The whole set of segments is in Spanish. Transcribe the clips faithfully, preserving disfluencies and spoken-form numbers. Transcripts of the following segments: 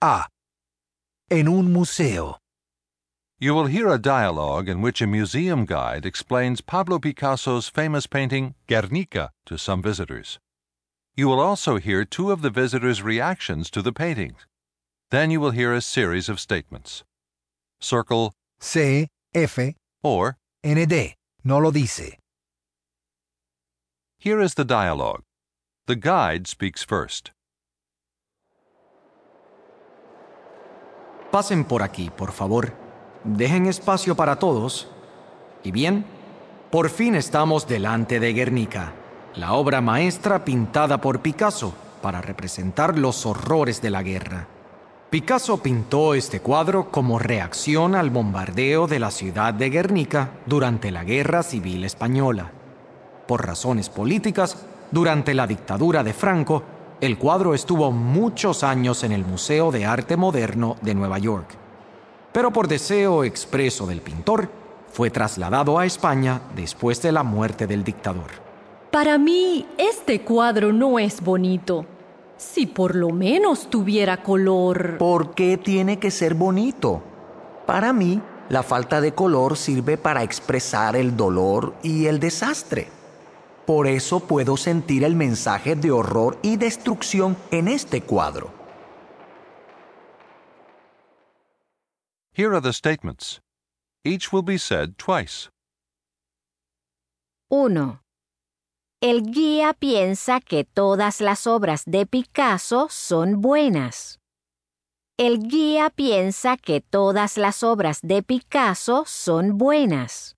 A. En un museo. You will hear a dialogue in which a museum guide explains Pablo Picasso's famous painting Guernica to some visitors. You will also hear two of the visitors' reactions to the painting. Then you will hear a series of statements. Circle C, F, or N, D. No lo dice. Here is the dialogue. The guide speaks first. Pasen por aquí, por favor. Dejen espacio para todos. Y bien, por fin estamos delante de Guernica, la obra maestra pintada por Picasso para representar los horrores de la guerra. Picasso pintó este cuadro como reacción al bombardeo de la ciudad de Guernica durante la Guerra Civil Española. Por razones políticas, durante la dictadura de Franco, el cuadro estuvo muchos años en el Museo de Arte Moderno de Nueva York. Pero por deseo expreso del pintor, fue trasladado a España después de la muerte del dictador. Para mí, este cuadro no es bonito. Si por lo menos tuviera color. ¿Por qué tiene que ser bonito? Para mí, la falta de color sirve para expresar el dolor y el desastre. Por eso puedo sentir el mensaje de horror y destrucción en este cuadro. Here are the statements. Each will be said twice. uno. El guía piensa que todas las obras de Picasso son buenas. El guía piensa que todas las obras de Picasso son buenas.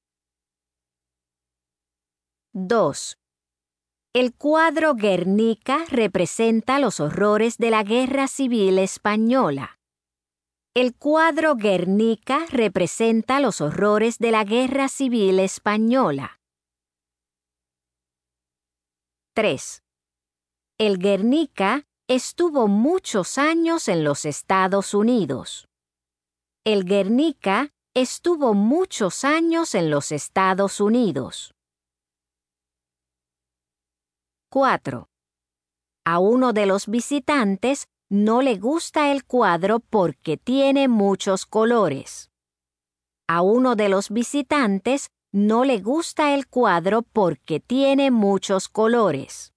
dos. El cuadro Guernica representa los horrores de la Guerra Civil Española. El cuadro Guernica representa los horrores de la Guerra Civil Española. tres. El Guernica estuvo muchos años en los Estados Unidos. El Guernica estuvo muchos años en los Estados Unidos. cuatro. A uno de los visitantes no le gusta el cuadro porque tiene muchos colores. A uno de los visitantes no le gusta el cuadro porque tiene muchos colores.